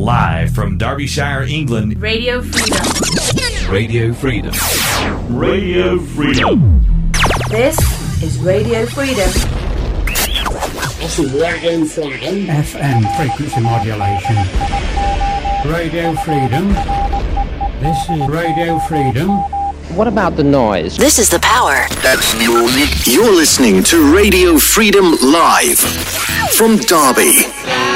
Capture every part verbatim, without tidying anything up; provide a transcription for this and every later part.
live from Derbyshire, England. Radio Freedom. Radio Freedom. Radio Freedom. This is Radio Freedom. This is Radio Freedom. F M frequency modulation. Radio Freedom. This is Radio Freedom. What about the noise? This is the power. That's music. You're listening to Radio Freedom Live from Derby.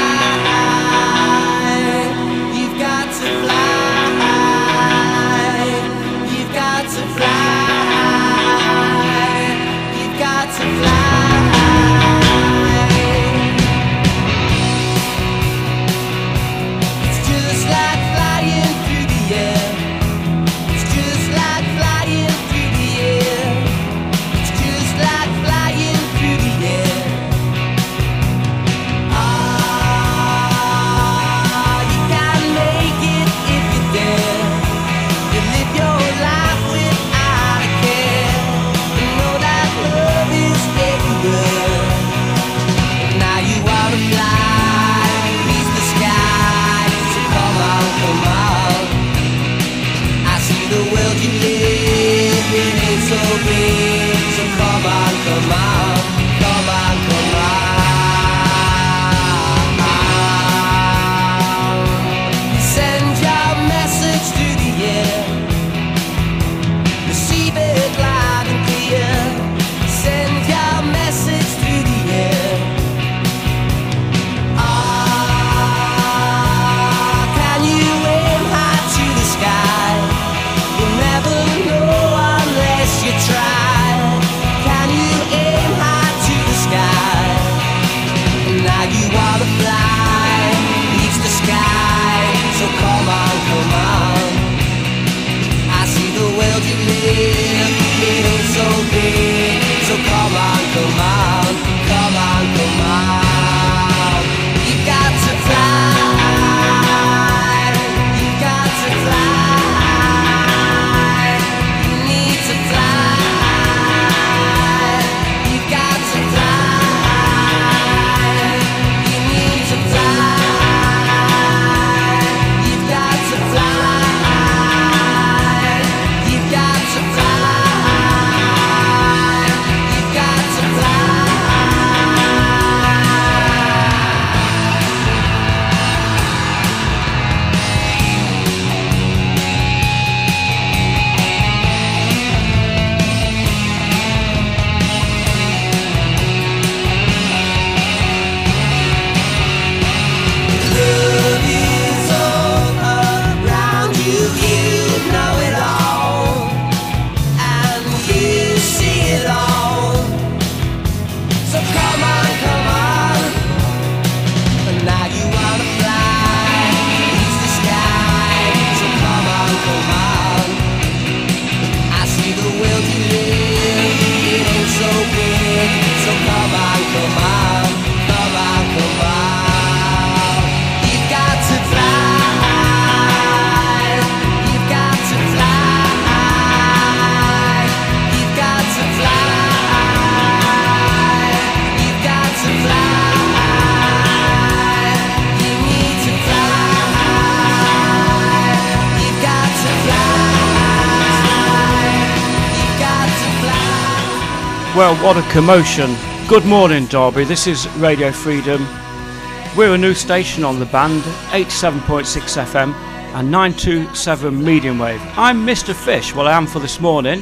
Well, what a commotion. Good morning, Derby. This is Radio Freedom. We're a new station on the band, eighty-seven point six F M and nine two seven medium wave. I'm Mister Fish, well I am for this morning,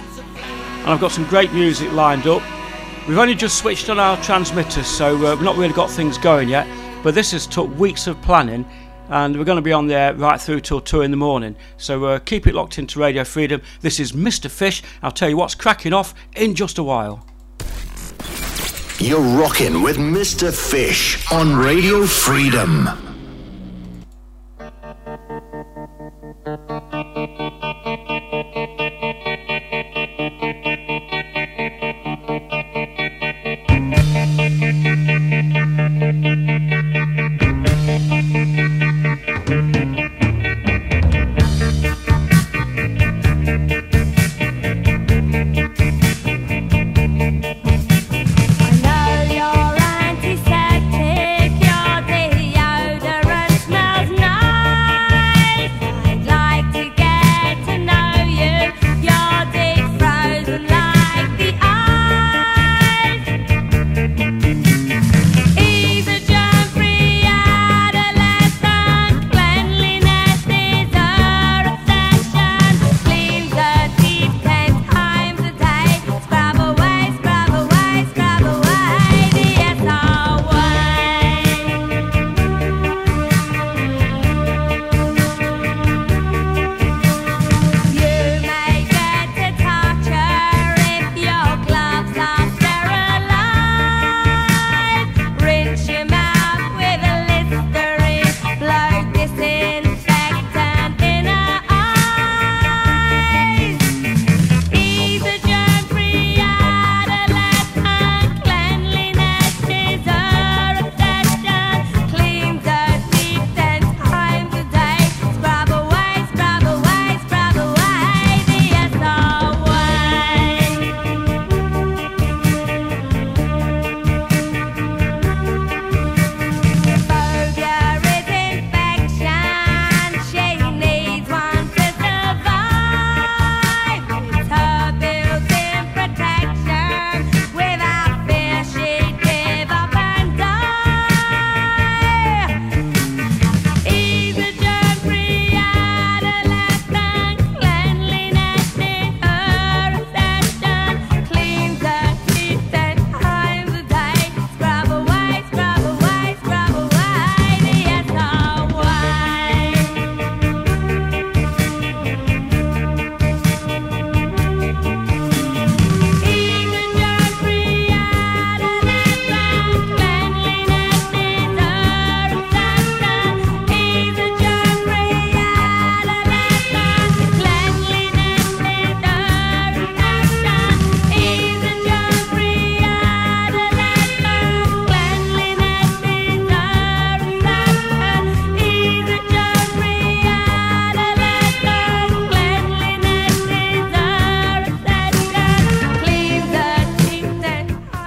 and I've got some great music lined up. We've only just switched on our transmitters, so uh, we've not really got things going yet, but this has took weeks of planning, and we're going to be on there right through till two in the morning. So uh, keep it locked into Radio Freedom. This is Mister Fish. I'll tell you what's cracking off in just a while. You're rocking with Mister Fish on Radio Freedom. I know you're antiseptic, you're deodorant.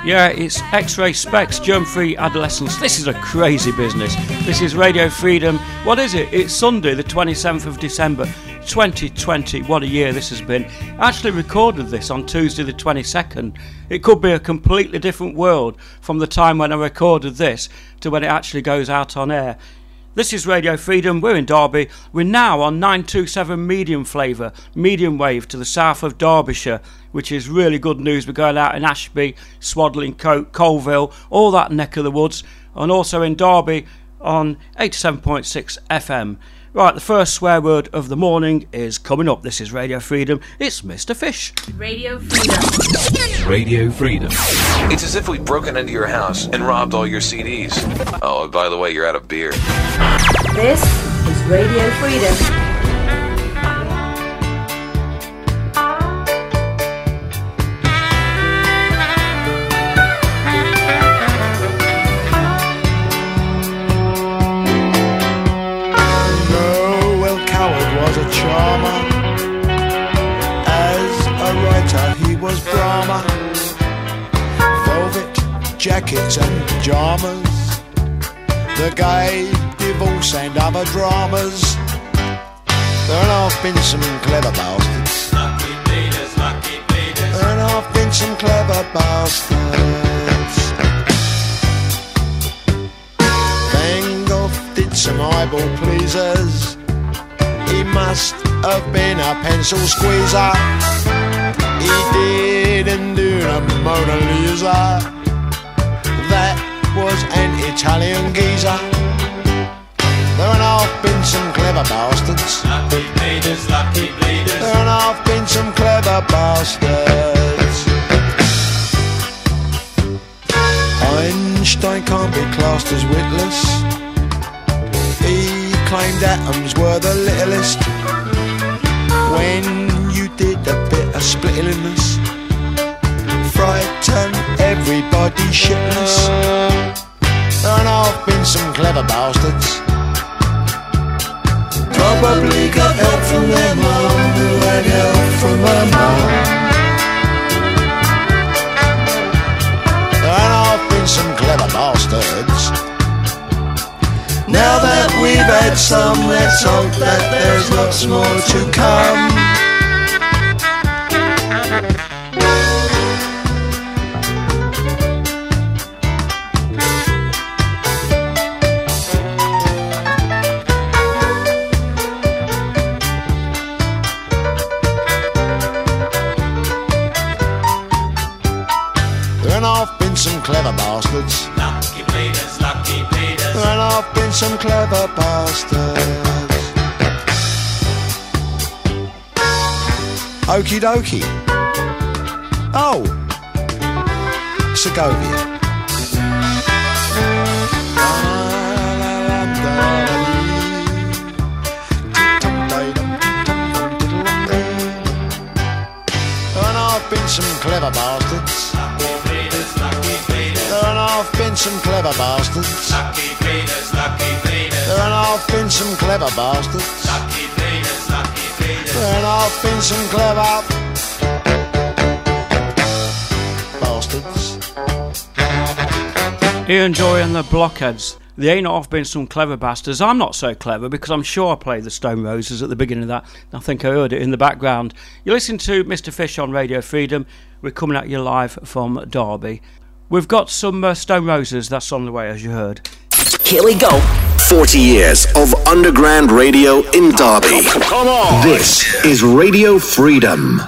Yeah, it's X-Ray Specs, germ-free adolescence. This is a crazy business. This is Radio Freedom. What is it? It's Sunday, the twenty-seventh of December, twenty twenty. What a year this has been. I actually recorded this on Tuesday the twenty-second. It could be a completely different world from the time when I recorded this to when it actually goes out on air. This is Radio Freedom, we're in Derby. We're now on nine two seven medium flavour, medium wave to the south of Derbyshire, which is really good news. We're going out in Ashby, Swaddling Coat, Colville, all that neck of the woods, and also in Derby on eighty-seven point six F M. Right, the first swear word of the morning is coming up. This is Radio Freedom. It's Mister Fish. Radio Freedom. Radio Freedom. It's as if we'd broken into your house and robbed all your C Ds. Oh, and by the way, you're out of beer. This is Radio Freedom. Brahma, velvet jackets and pajamas, the gay divorce and other dramas. There have been some clever bastards. Lucky bleeders, lucky bleeders. There have been some clever bastards. Van Gogh did some eyeball pleasers. He must have been a pencil squeezer. He didn't do the Mona Lisa. That was an Italian geezer. There have been some clever bastards. Lucky bleeders, lucky bleeders. There have been some clever bastards. Einstein can't be classed as witless. He claimed atoms were the littlest. When you did a bit of splittiness, frighten everybody shitless. There have been some clever bastards. Probably got help from their mum, who had help from her mum. There have been some clever bastards. Now that we've had some, let's hope that there's lots more to come. There have been some clever bastards. Lucky bleeders, lucky bleeders. There have been some clever bastards. Okie dokie. Oh, Segovia. There have been some clever bastards. There have been some clever bastards. Lucky bleeders, lucky bleeders. There have been some clever bastards. Lucky bleeders, lucky bleeders. There have been some clever bastards. Ian Joy and the Blockheads. There ain't have been some clever bastards. I'm not so clever because I'm sure I played the Stone Roses at the beginning of that. I think I heard it in the background. You listen to Mister Fish on Radio Freedom. We're coming at you live from Derby. We've got some uh, Stone Roses, that's on the way, as you heard. Here we go. forty years of underground radio in Derby. Come on. This is Radio Freedom.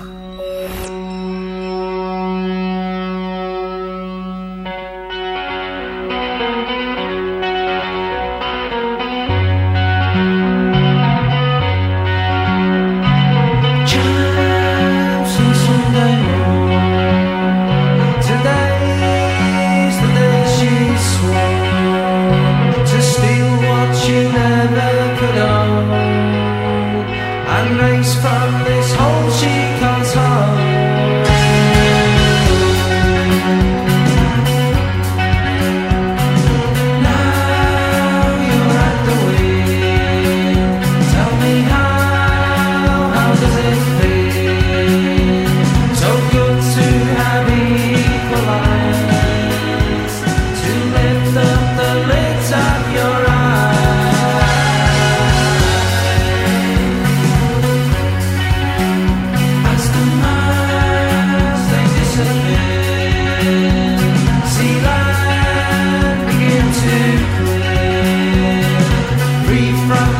And race from this hole she can't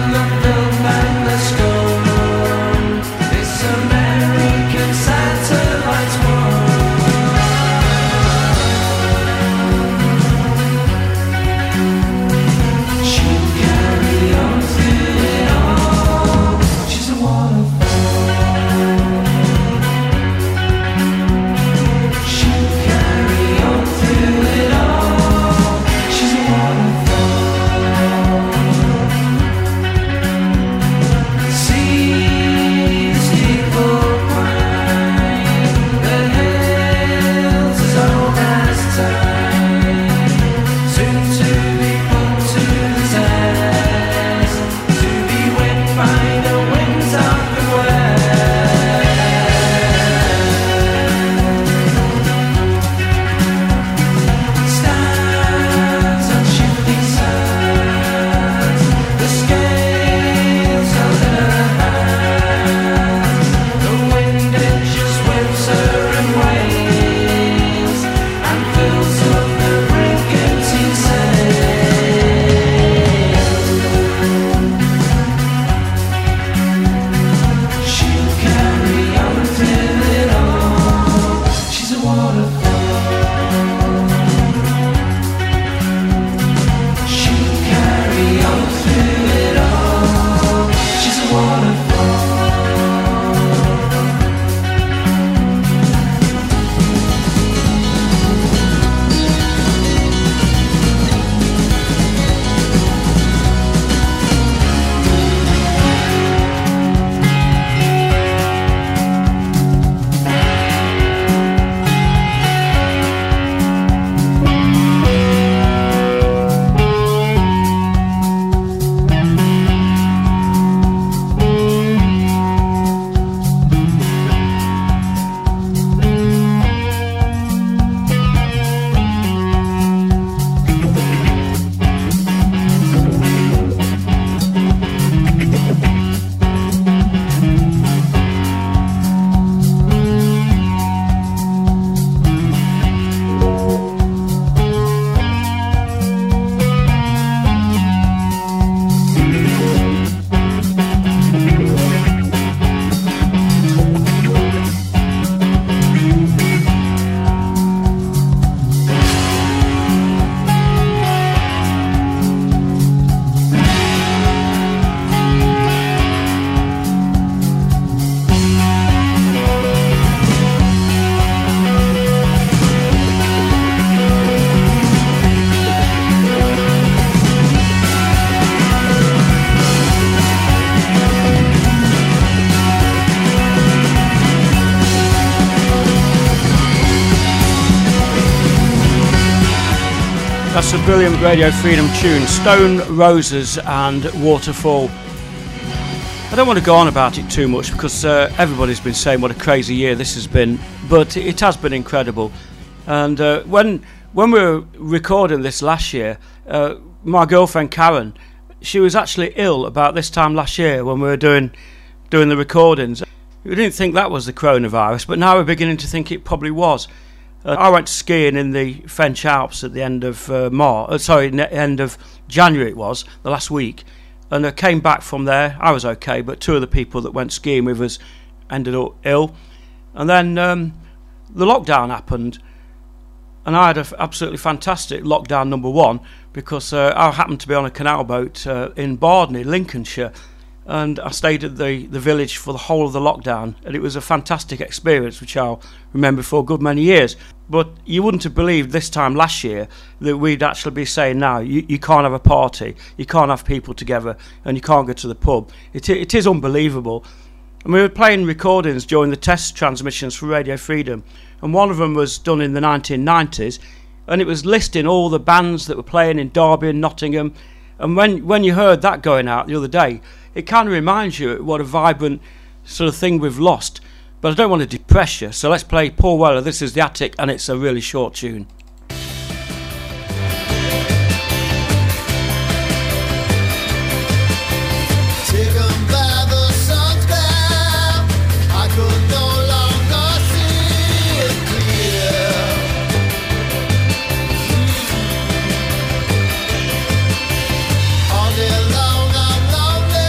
That's a brilliant Radio Freedom tune, Stone Roses and Waterfall. I don't want to go on about it too much because uh, everybody's been saying what a crazy year this has been, but it has been incredible. And uh, when when we were recording this last year, uh, my girlfriend Karen, she was actually ill about this time last year when we were doing doing the recordings. We didn't think that was the coronavirus, but now we're beginning to think it probably was. Uh, I went skiing in the French Alps at the end of uh, March, uh, sorry, ne- end of January it was, the last week, and I came back from there. I was okay, but two of the people that went skiing with us ended up ill, and then um, the lockdown happened, and I had an f- absolutely fantastic lockdown number one because uh, I happened to be on a canal boat uh, in Bardney, Lincolnshire, and I stayed at the, the village for the whole of the lockdown, and it was a fantastic experience which I'll remember for a good many years. But you wouldn't have believed this time last year that we'd actually be saying now you, you can't have a party, you can't have people together, and you can't go to the pub. It, it is unbelievable. And we were playing recordings during the test transmissions for Radio Freedom, and one of them was done in the nineteen nineties, and it was listing all the bands that were playing in Derby and Nottingham. And when, when you heard that going out the other day, it kind of reminds you what a vibrant sort of thing we've lost. But I don't want to depress you, so let's play Paul Weller. This is The Attic, and it's a really short tune. All day long I'm lonely.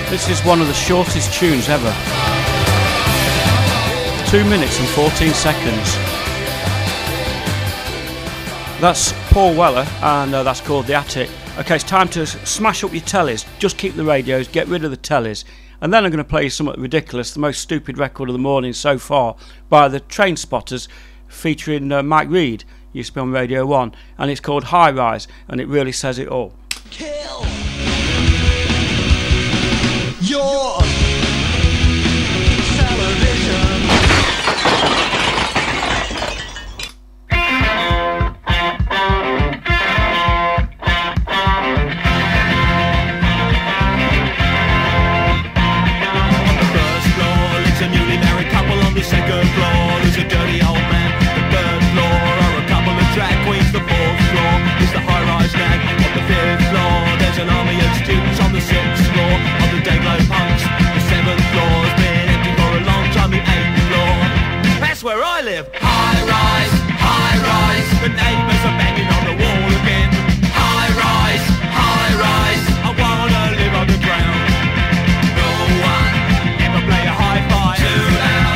This is one of the shortest tunes ever. Two minutes and fourteen seconds. That's Paul Weller, and uh, that's called The Attic. Okay, it's time to smash up your tellies. Just keep the radios, get rid of the tellies. And then I'm going to play you something ridiculous, the most stupid record of the morning so far, by the Train Spotters, featuring uh, Mike Reed. Used to be on Radio one, and it's called High Rise, and it really says it all. Kill your television. The second floor is a dirty old man. The third floor are a couple of drag queens. The fourth floor is the high-rise nag. On the fifth floor there's an army of students. On the sixth floor are the day-glow punks. The seventh floor's been empty for a long time. The eighth floor, that's where I live. High-rise, high-rise. The neighbours are banging on the wall again. High-rise, high-rise. I wanna live underground. Rule one, never play a hi-fi too loud.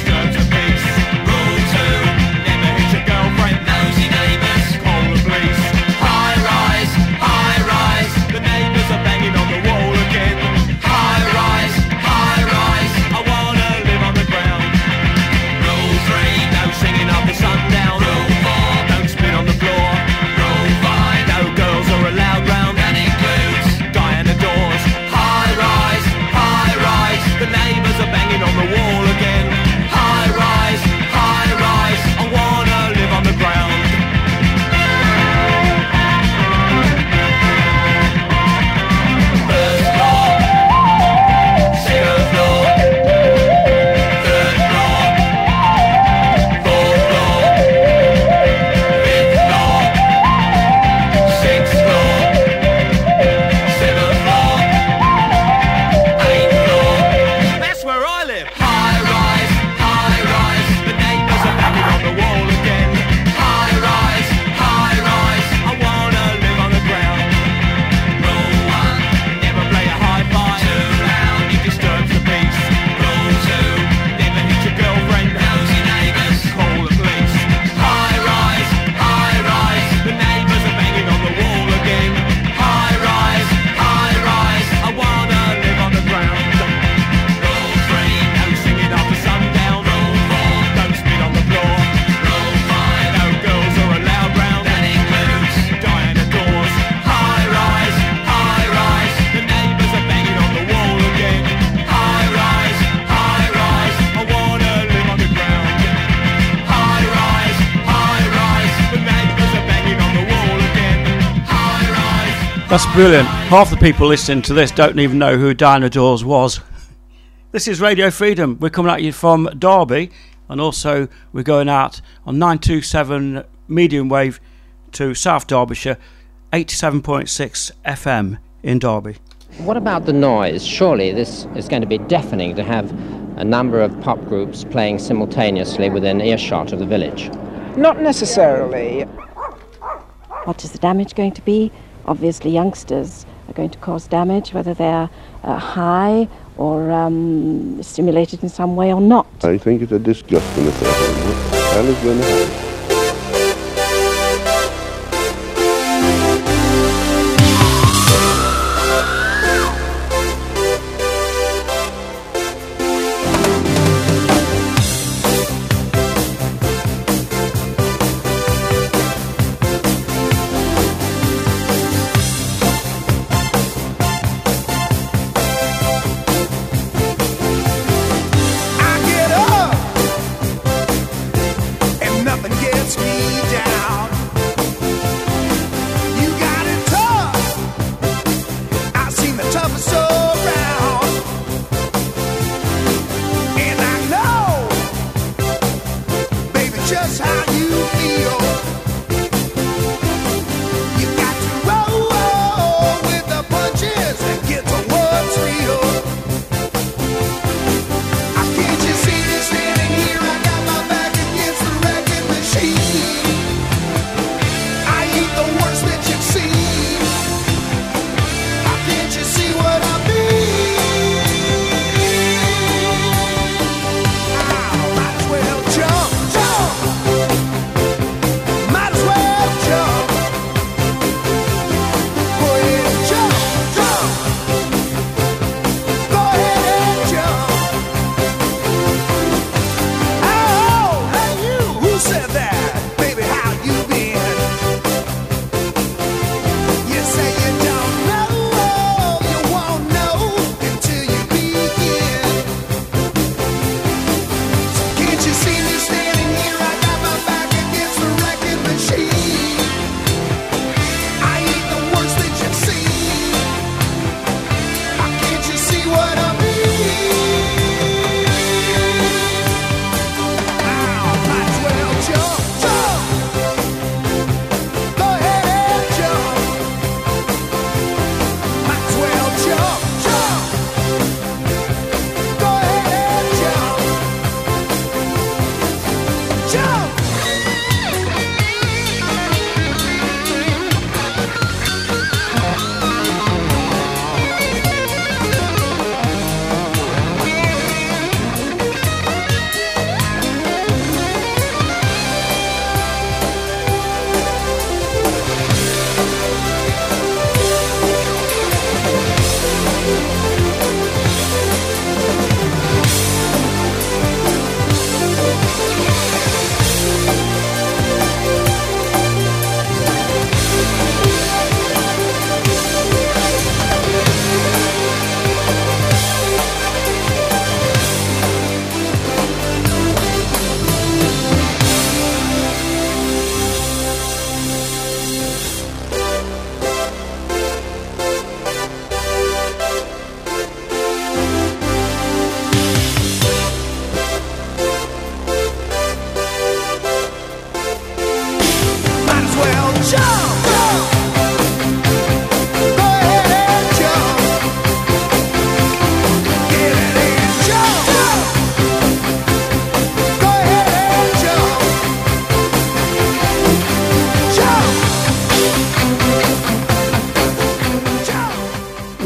That's brilliant. Half the people listening to this don't even know who Dinah Dawes was. This is Radio Freedom. We're coming at you from Derby, and also we're going out on nine two seven medium wave to South Derbyshire, eighty-seven point six F M in Derby. What about the noise? Surely this is going to be deafening to have a number of pop groups playing simultaneously within earshot of the village. Not necessarily. What is the damage going to be? Obviously youngsters are going to cause damage, whether they're uh, high or um, stimulated in some way or not. I think it's a disgusting affair. What the hell is going to happen? Nothing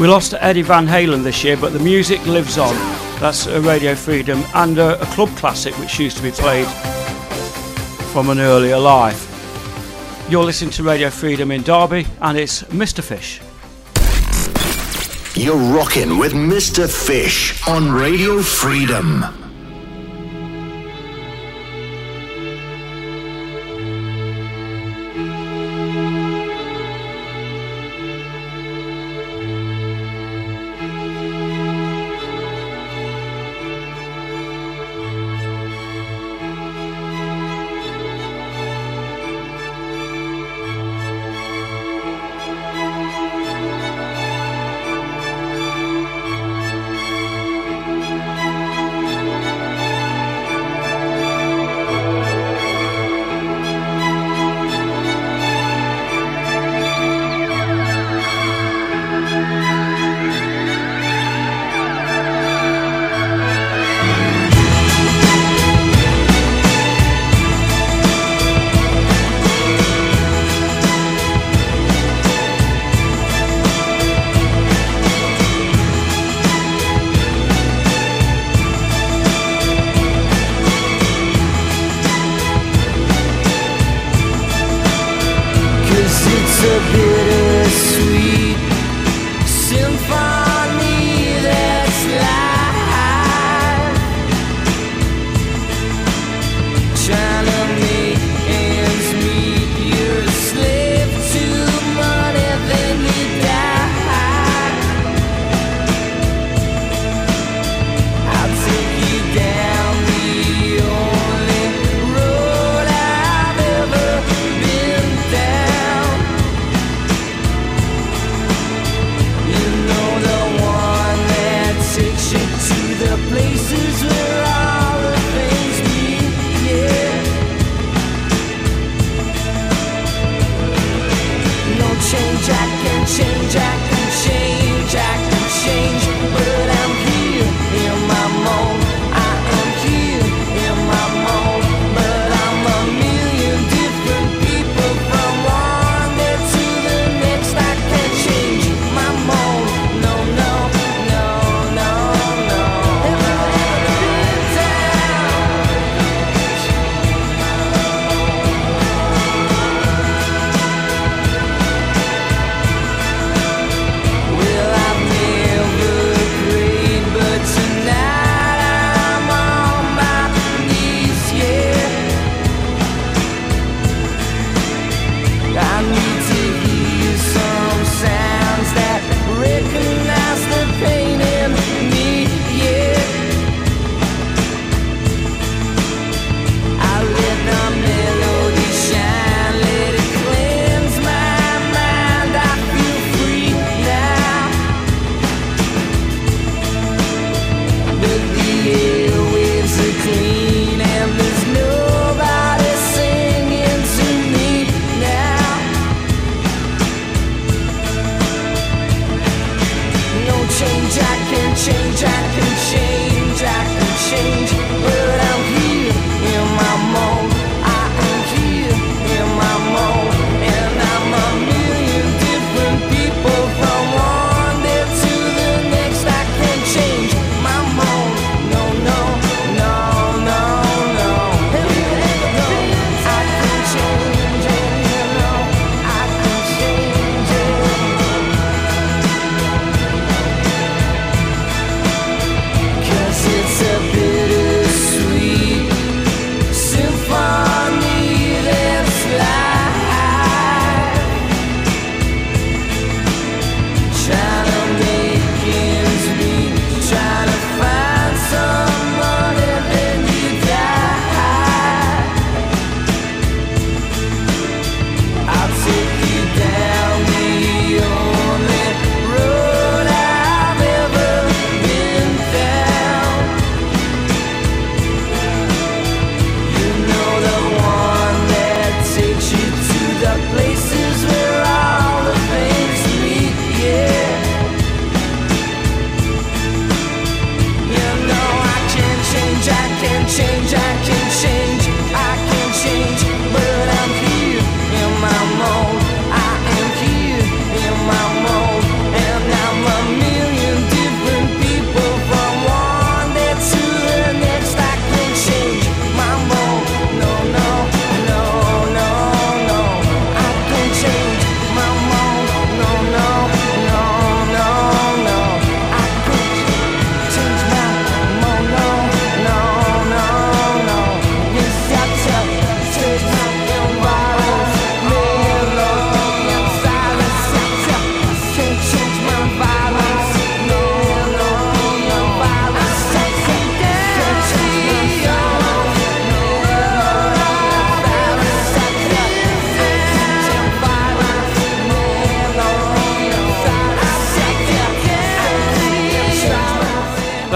We lost Eddie Van Halen this year, but the music lives on. That's a Radio Freedom and a, a club classic which used to be played from an earlier life. You're listening to Radio Freedom in Derby, and it's Mister Fish. You're rocking with Mister Fish on Radio Freedom.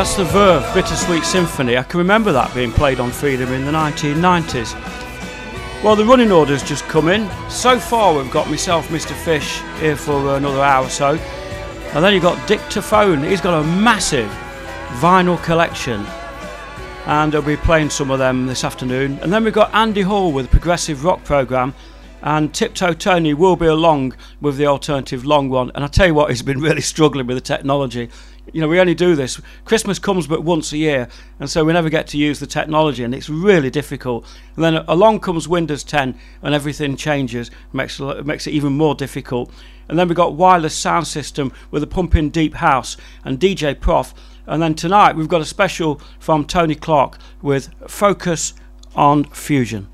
That's the Verve Bittersweet Symphony. I can remember that being played on Freedom in the nineteen nineties. Well, the running order's just come in. So far we've got myself, Mister Fish, here for another hour or so. And then you've got Dick Tafone. He's got a massive vinyl collection. And I'll be playing some of them this afternoon. And then we've got Andy Hall with the Progressive Rock Programme. And Tiptoe Tony will be along with the alternative long one. And I tell you what, he's been really struggling with the technology. You know, we only do this. Christmas comes but once a year, and so we never get to use the technology, and it's really difficult. And then along comes Windows ten, and everything changes, makes it, makes it even more difficult. And then we've got wireless sound system with a pumping deep house and D J Prof. And then tonight we've got a special from Tony Clark with Focus on Fusion.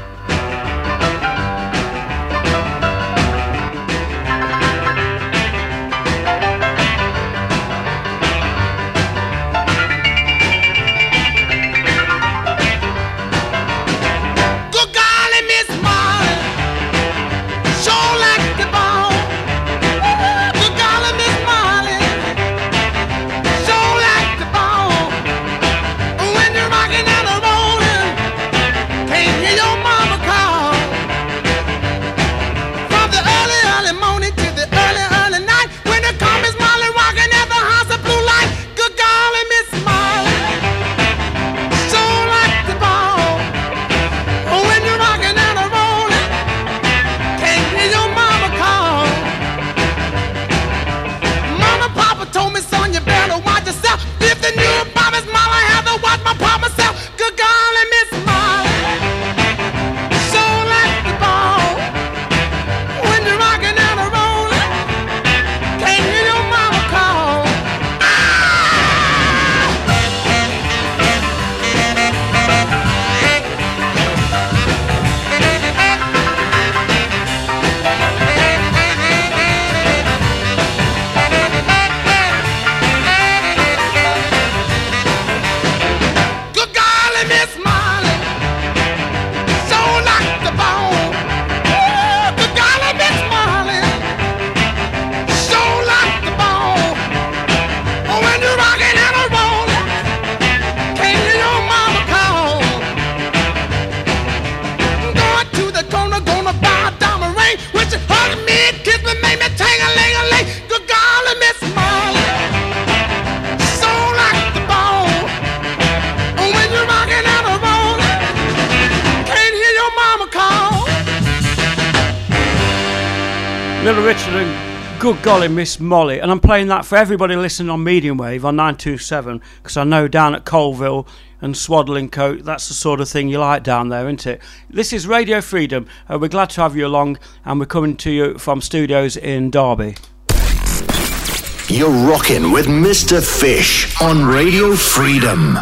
Little Richard and Good Golly Miss Molly, and I'm playing that for everybody listening on medium wave on nine two seven, because I know down at Colville and Swaddling Coat that's the sort of thing you like down there, isn't it? This is Radio Freedom. Uh, we're glad to have you along, and we're coming to you from studios in Derby. You're rocking with Mister Fish on Radio Freedom.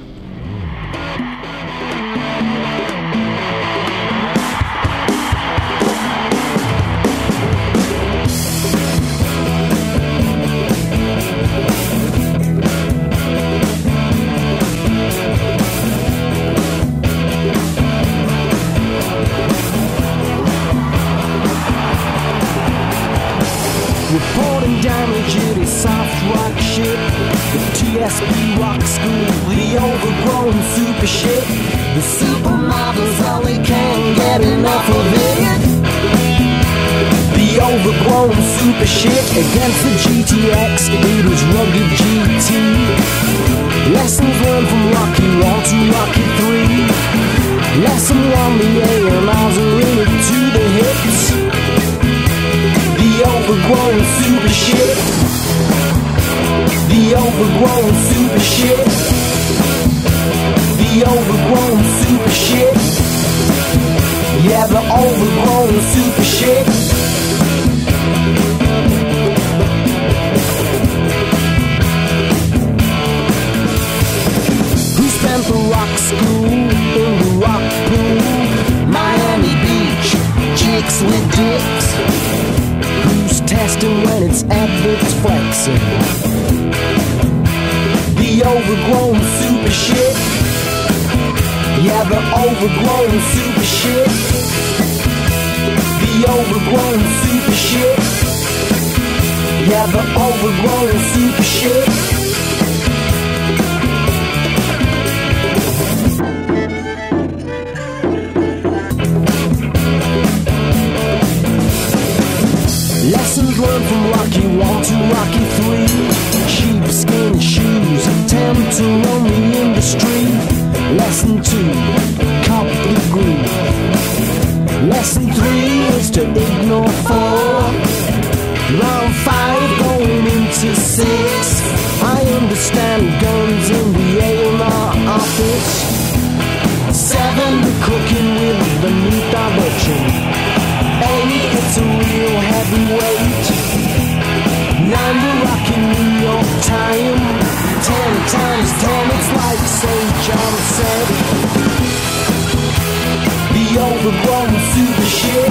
Reporting damage in a soft rock ship. The T S P rock school, the overgrown super shit. The supermodels only can get enough of it. The overgrown super shit against the G T X, it was rugged G T. Lessons learned from Rocky one to Rocky three. Lesson one, the A and R's are in it to the hips. The overgrown super shit. The overgrown super shit. The overgrown super shit. Yeah, the overgrown super shit. Who spent the rock school in the rock pool? Miami Beach, chicks with dicks. Testing when it's evidence flexing. The overgrown super shit. Yeah, the overgrown super shit. The overgrown super shit. Yeah, the overgrown super shit. to ignore four. Round five going into six. I understand guns in the A and R office. Seven, the cooking with the new direction. Eight, it's a real heavyweight. Nine, the rockin' New York time. Ten times ten, it's like Saint John said. The overgrown super shit.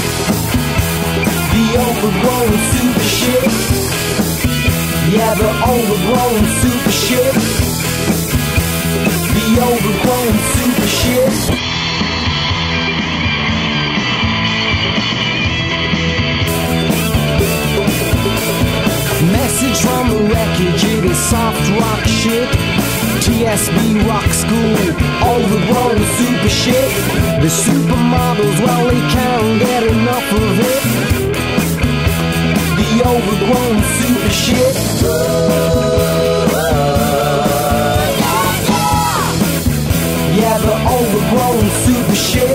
The overgrown super shit. Yeah, the overgrown super shit. The overgrown super shit. Message from the wreckage, it is soft rock shit. T S B rock school, overgrown super shit. The supermodels, well, they can't get enough of it. The overgrown super shit. Yeah, the overgrown super shit.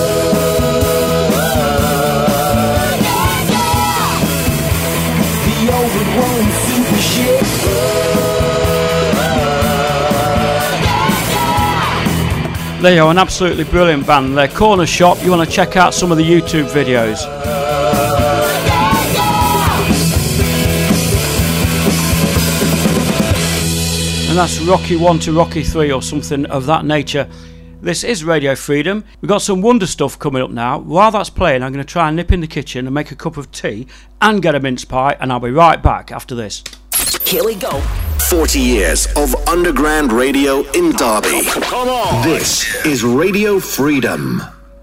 The overgrown super shit. They are an absolutely brilliant band. Their Corner Shop, you want to check out some of the YouTube videos. And that's Rocky one to Rocky three or something of that nature. This is Radio Freedom. We've got some wonder stuff coming up now. While that's playing, I'm going to try and nip in the kitchen and make a cup of tea and get a mince pie, and I'll be right back after this. Here we go. forty years of underground radio in Derby. Come on. This is Radio Freedom.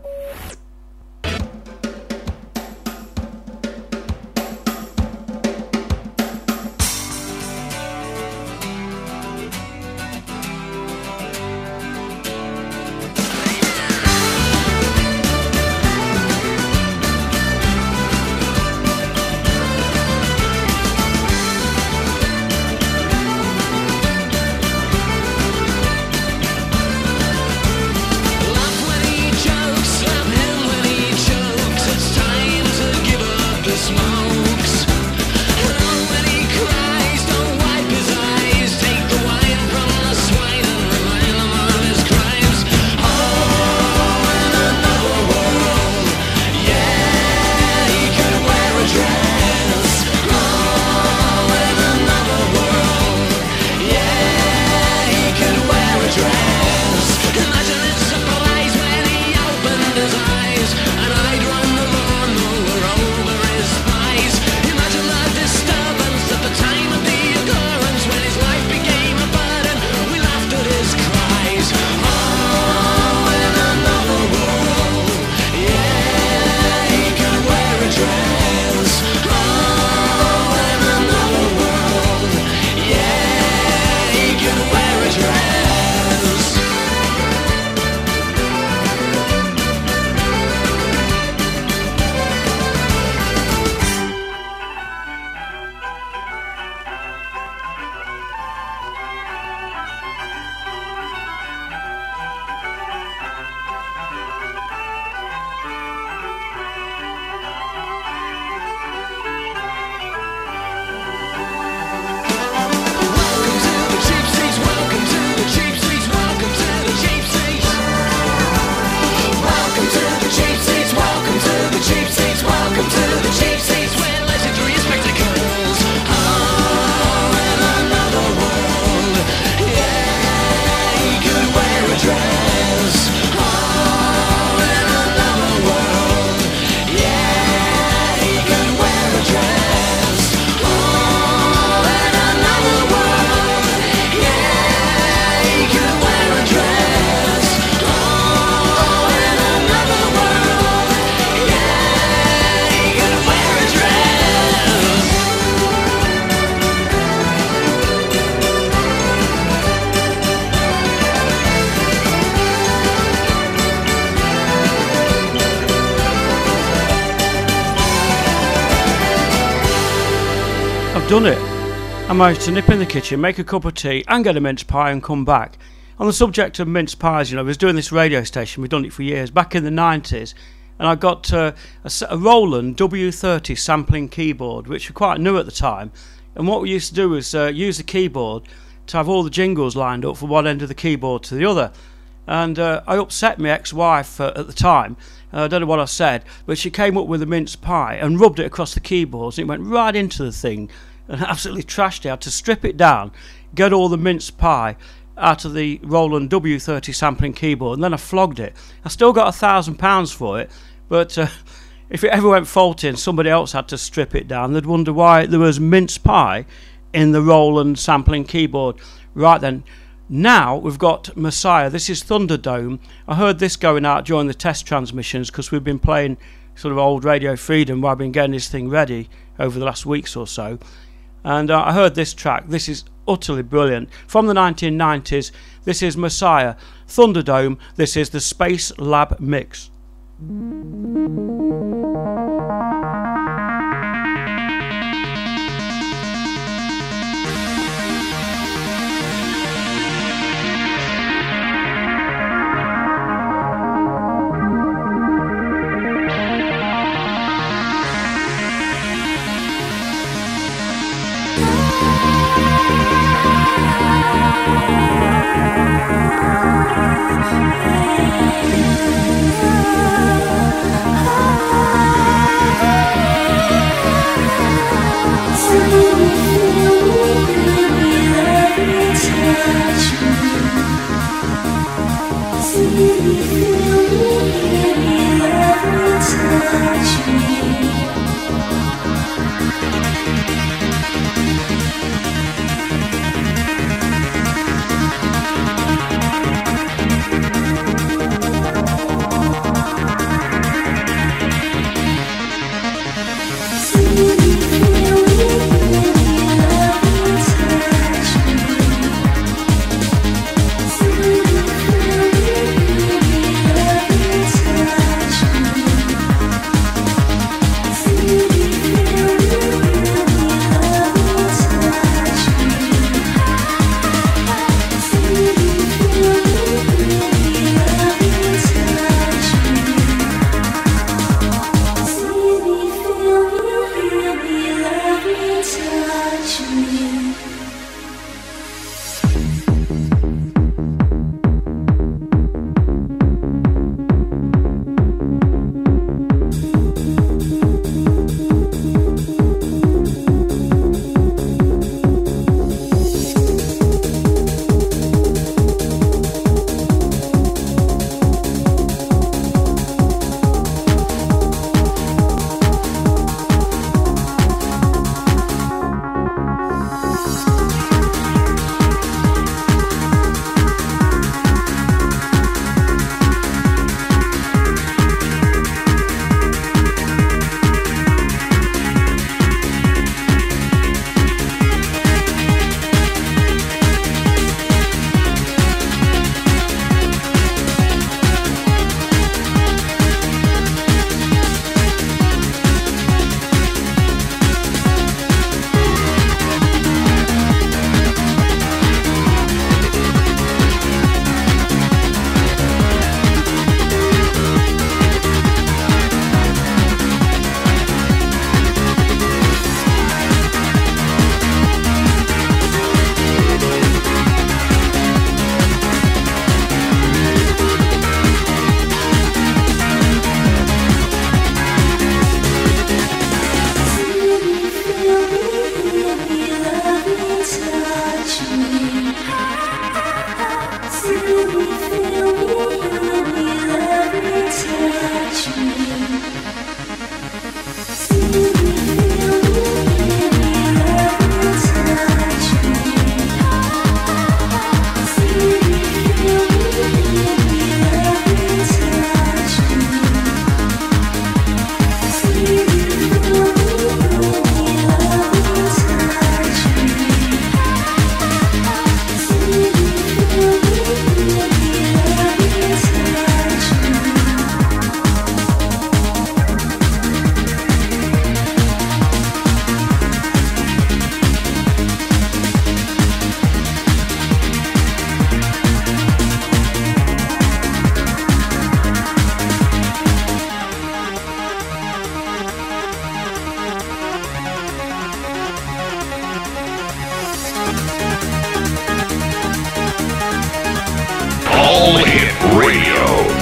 Done it. I managed to nip in the kitchen, make a cup of tea and get a mince pie and come back. On the subject of mince pies, you know, I was doing this radio station, we've done it for years. Back in the nineties, and I got uh, a, a Roland W thirty sampling keyboard, which was quite new at the time. And what we used to do was uh, use the keyboard to have all the jingles lined up from one end of the keyboard to the other. And uh, I upset my ex-wife uh, at the time. Uh, I don't know what I said, but she came up with a mince pie and rubbed it across the keyboards. And it went right into the thing and absolutely trashed it. I had to strip it down, get all the mince pie out of the Roland W thirty sampling keyboard, and then I flogged it. I still got a thousand pounds for it, but uh, if it ever went faulty and somebody else had to strip it down, they'd wonder why there was mince pie in the Roland sampling keyboard. Right then, now we've got Messiah. This is Thunderdome. I heard this going out during the test transmissions because we've been playing sort of old Radio Freedom while I've been getting this thing ready over the last weeks or so. And uh, I heard this track. This is utterly brilliant. From the nineteen nineties, this is Messiah, Thunderdome. This is the Space Lab Mix. All Hit Radio.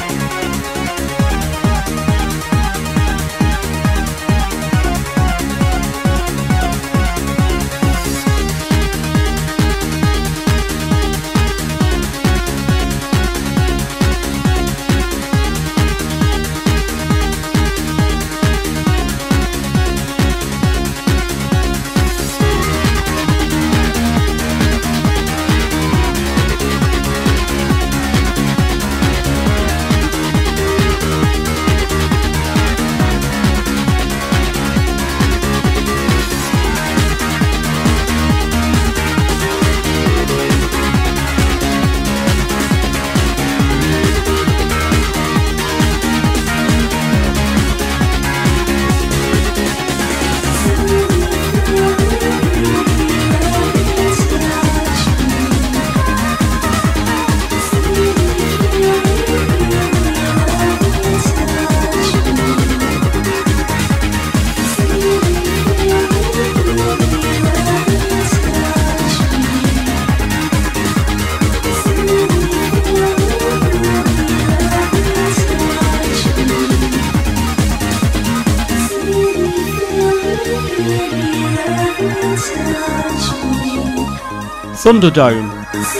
Thunderdome,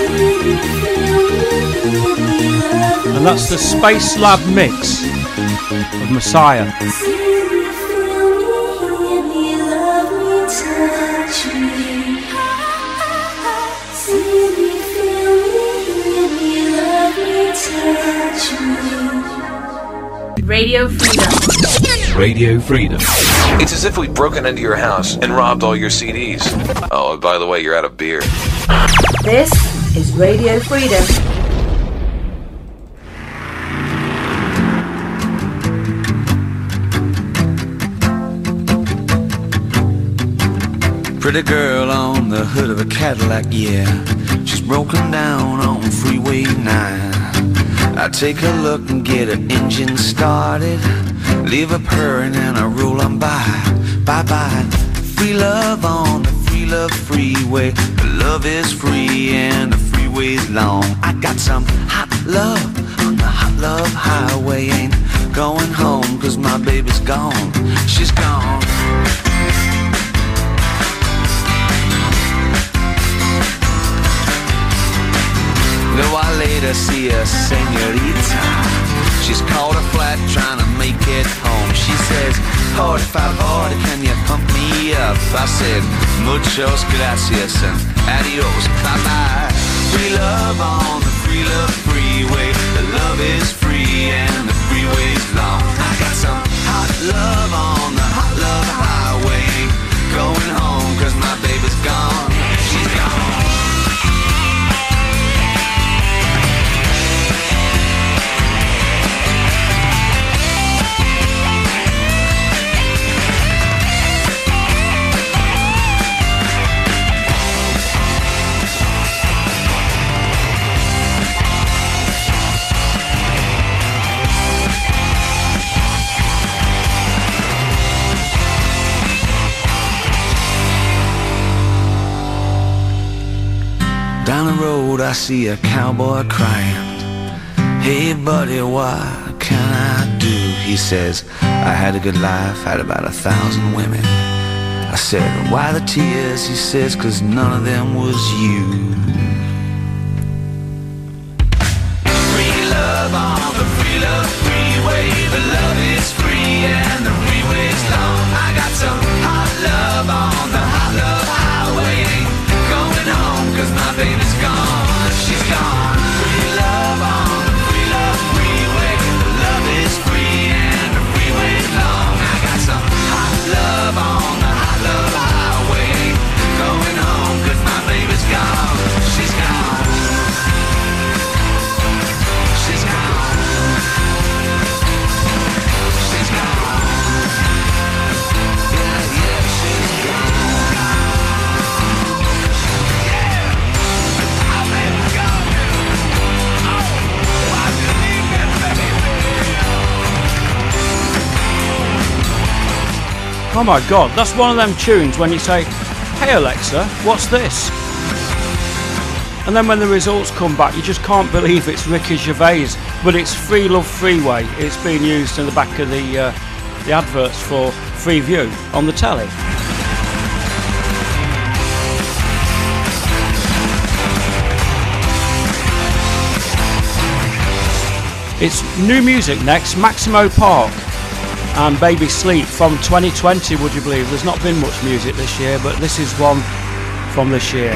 and that's the Space Lab mix of Messiah. Radio Freedom. Radio Freedom. It's as if we'd broken into your house and robbed all your C Ds. Oh, and by the way, you're out of beer. This is Radio Freedom. Pretty girl on the hood of a Cadillac, yeah. She's broken down on Freeway nine. I take a look and get her engine started. Leave her purring and I roll on by. Bye-bye. Free love on the free love freeway. The love is free and the freeway's long. I got some hot love on the hot love highway. Ain't going home cause my baby's gone. She's gone. Though I later see a senorita. She's caught a flat trying to make it home. She says, forty-five forty, can you pump me up? I said, muchos gracias and adios, bye-bye. Free love on the free love freeway. The love is free and the freeway's long. I got some hot love on the hot love highway. Going home cause my baby's gone. She's gone. Down the road I see a cowboy crying. Hey buddy, what can I do? He says, I had a good life, had about a thousand women. I said, why the tears? He says, cause none of them was you. Free love on the free love freeway. The love is free and the freeway's long. I got some hot love on the hot love highway. Going home cause my baby's gone. She's gone. Free love on the free love freeway. The love is free and the freeway's long. I got some hot love on the hot love highway. Going home cause my baby's gone. She's gone. She's gone. She's gone. Yeah, yeah, she's gone. Oh my god, that's one of them tunes when you say, hey Alexa, what's this? And then when the results come back, you just can't believe it's Ricky Gervais, but it's Free Love Freeway. It's being used in the back of the uh, the adverts for Freeview on the telly. It's new music next, Maximo Park and Baby Sleep from twenty twenty, would you believe? There's not been much music this year, but this is one from this year.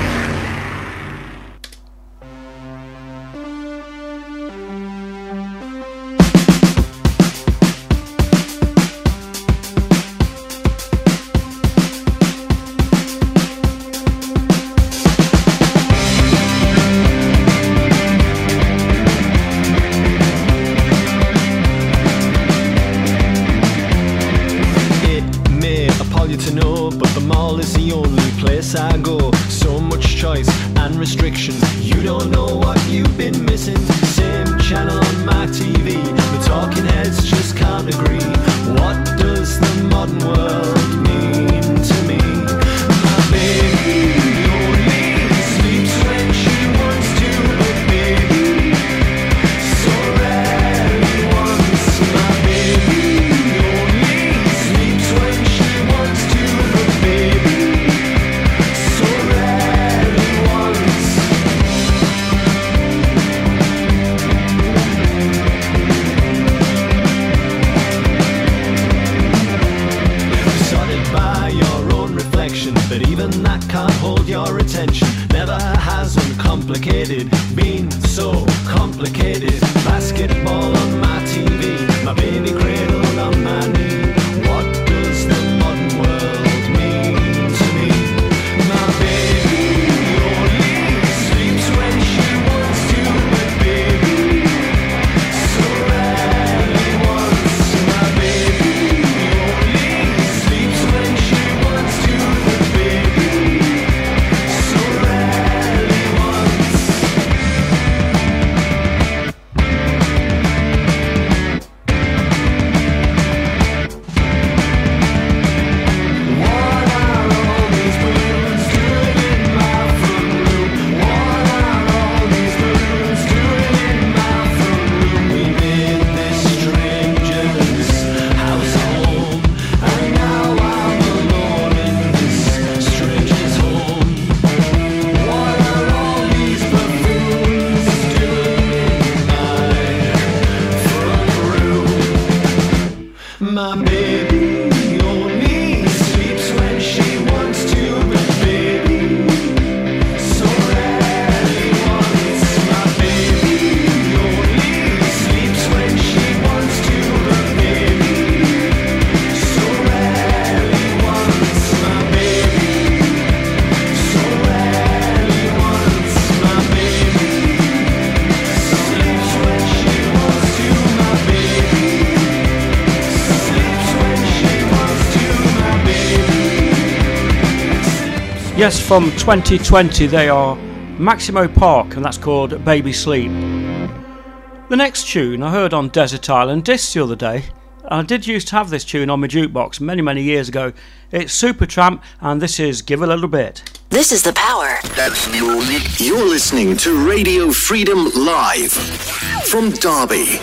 Yes, from twenty twenty they are Maximo Park, and that's called Baby Sleep. The next tune I heard on Desert Island Discs the other day. I did used to have this tune on my jukebox many, many years ago. It's Supertramp, and this is Give a Little Bit. This is the power. You're listening to Radio Freedom Live from Derby.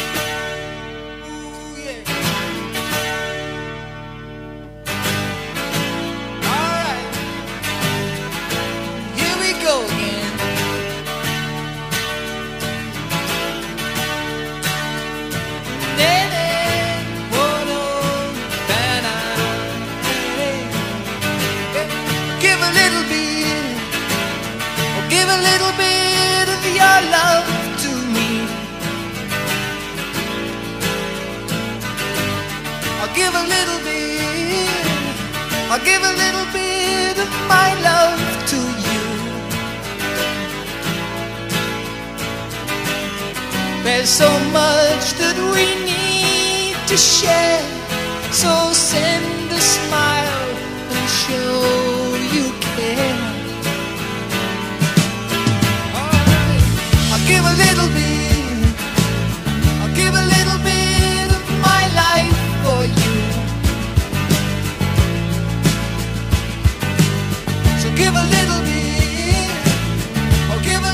There's so much that we need to share, so send a smile and show you care. Alright, I'll give a little bit, I'll give a little bit of my life for you. So give a little bit, I'll give a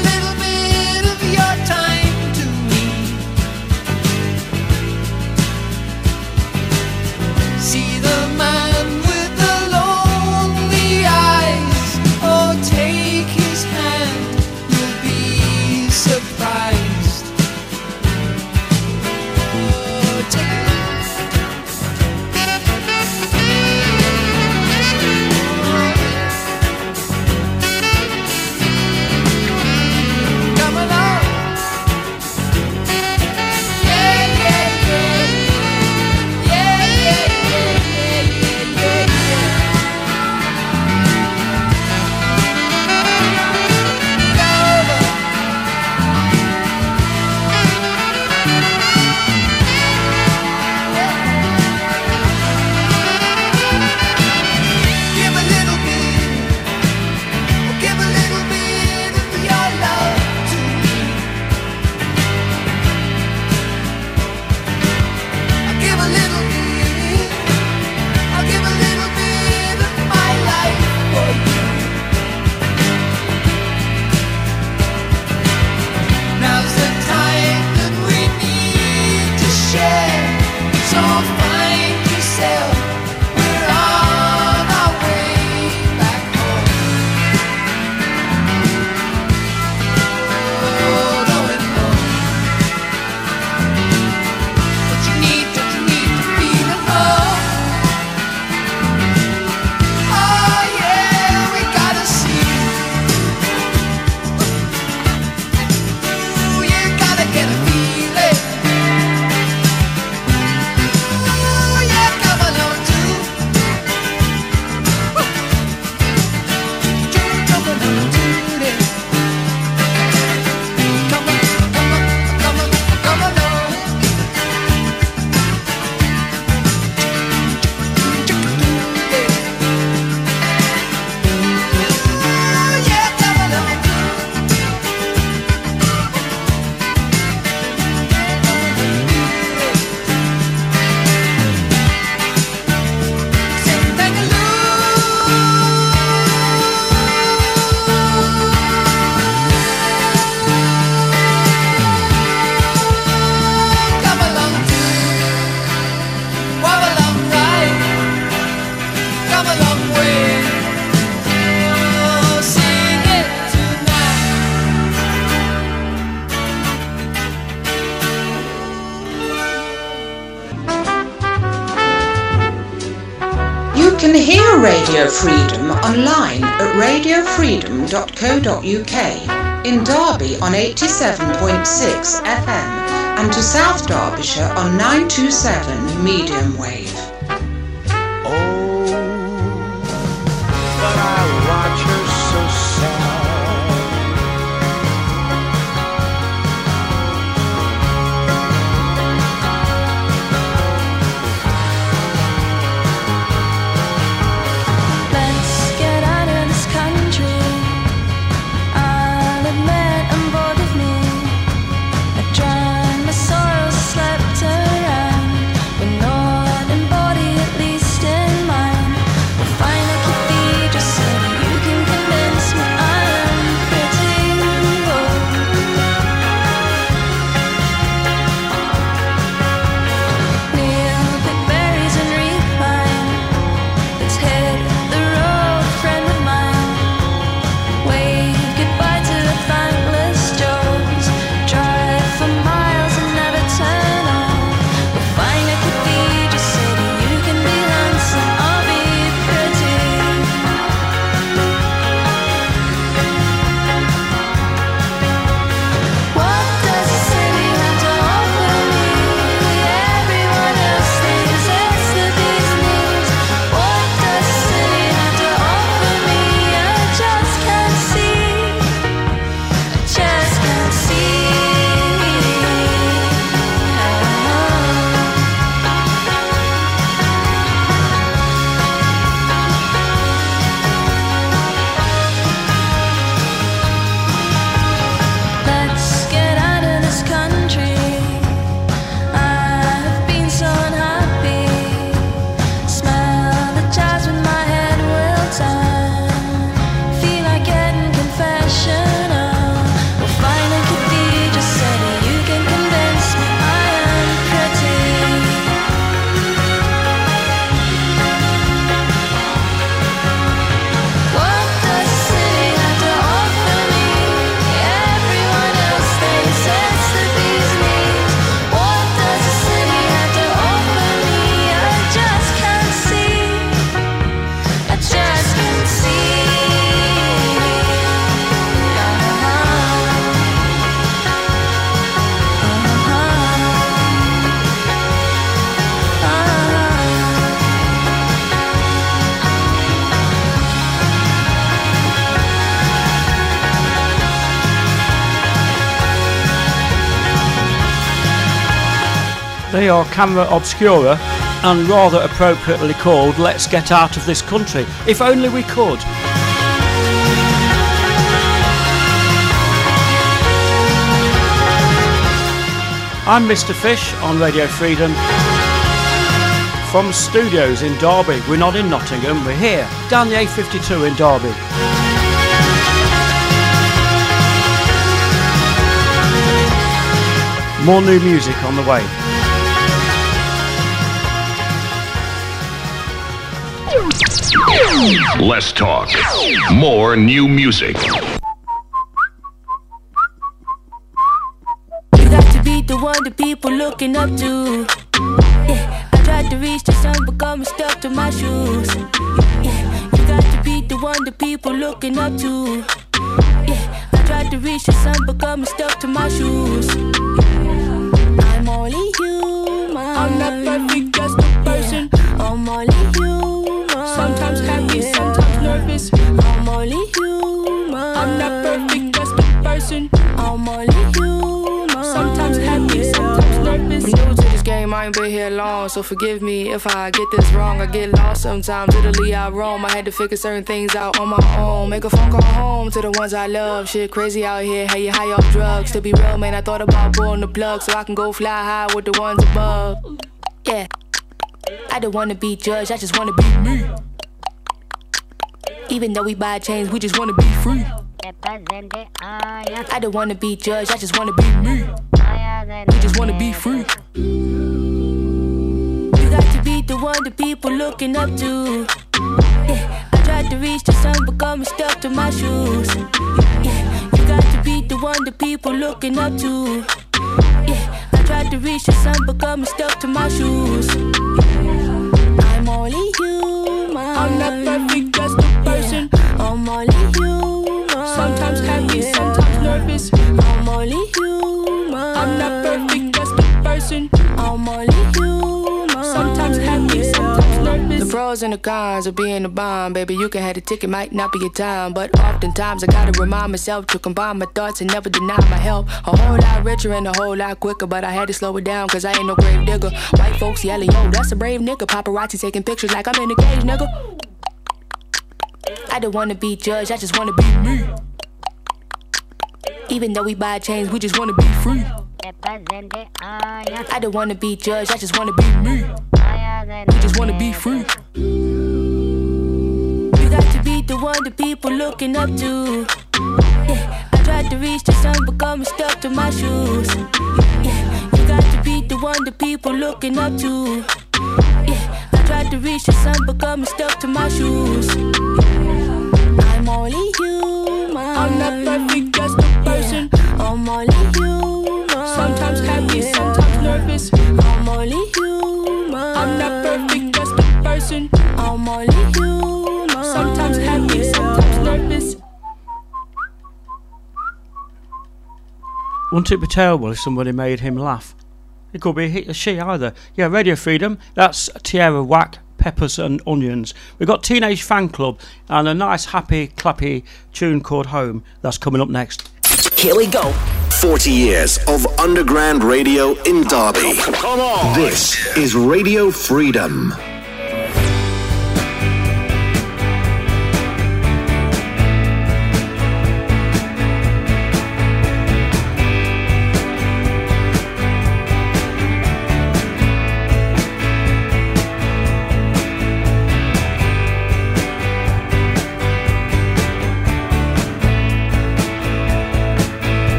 can hear Radio Freedom online at radio freedom dot co dot uk, in Derby on eighty-seven point six F M, and to South Derbyshire on nine two seven medium wave. Oh, but I watch her so sad. They are Camera Obscura and rather appropriately called Let's Get Out of This Country. If only we could. I'm Mister Fish on Radio Freedom. From studios in Derby. We're not in Nottingham, we're here, down the A fifty-two in Derby. More new music on the way. Less talk, more new music. You got to be the one that people looking up to. Yeah, I tried to reach the sun but got me stuck to my shoes. Yeah, you got to be the one that people looking up to. Yeah, I tried to reach the sun but got me stuck to my shoes. I'm only human. I'm not perfect, just a person. I'm only human. Sometimes happy, sometimes nervous. I'm only human. I'm not perfect, just a person. I'm only human. Sometimes happy, sometimes nervous. I'm new to this game, I ain't been here long, so forgive me if I get this wrong. I get lost sometimes, Italy I roam. I had to figure certain things out on my own. Make a phone call home to the ones I love. Shit crazy out here, hey you high off drugs. To be real, man, I thought about pulling the plug so I can go fly high with the ones above. Yeah, I don't wanna be judged, I just wanna be me. Even though we buy chains, we just wanna be free. I don't wanna be judged, I just wanna be me. We just wanna be free. You got to be the one that people looking up to. Yeah, I tried to reach the sun but got me stuck to my shoes. Yeah, you got to be the one that people looking up to. Yeah, I tried to reach the sun but got me stuck to my shoes. I'm only human. I'm not perfect, just a person. I'm only human. Sometimes happy, sometimes nervous. I'm only human. I'm not perfect, just a person. I'm only human. Sometimes happy, sometimes nervous. The pros and the cons of being a bomb, baby. You can have the ticket, might not be your time, but oftentimes I gotta remind myself to combine my thoughts and never deny my help. A whole lot richer and a whole lot quicker, but I had to slow it down cause I ain't no grave digger. White folks yelling, yo, that's a brave nigga. Paparazzi taking pictures like I'm in a cage, nigga. I don't wanna be judged, I just wanna be me. Even though we buy chains, we just wanna be free. I don't wanna be judged, I just wanna be me. We just wanna be free. You got to be the one that people looking up to. Yeah, I tried to reach the sun, but got me stuck to my shoes. Yeah, you got to be the one that people looking up to. Yeah, I tried to reach the sun, but got me stuck to my shoes. I'm only human. I'm not perfect, just a person. I'm only human. Sometimes happy, sometimes nervous. I'm only human. I'm not perfect, just a person. I'm only human. Sometimes happy, sometimes nervous. Wouldn't it be terrible if somebody made him laugh? It could be he or she either. Yeah, Radio Freedom, that's Tierra Whack, Peppers and Onions. We've got Teenage Fan Club and a nice happy clappy tune called Home that's coming up next. Here we go. forty years of underground radio in Derby. Come on. This is Radio Freedom.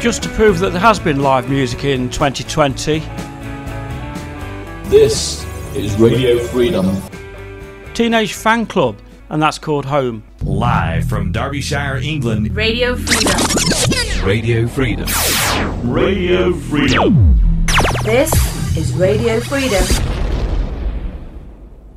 Just to prove that there has been live music in twenty twenty. This is Radio Freedom. Teenage Fan Club, and that's called Home. Live from Derbyshire, England. Radio Freedom. Radio Freedom. Radio Freedom. This is Radio Freedom.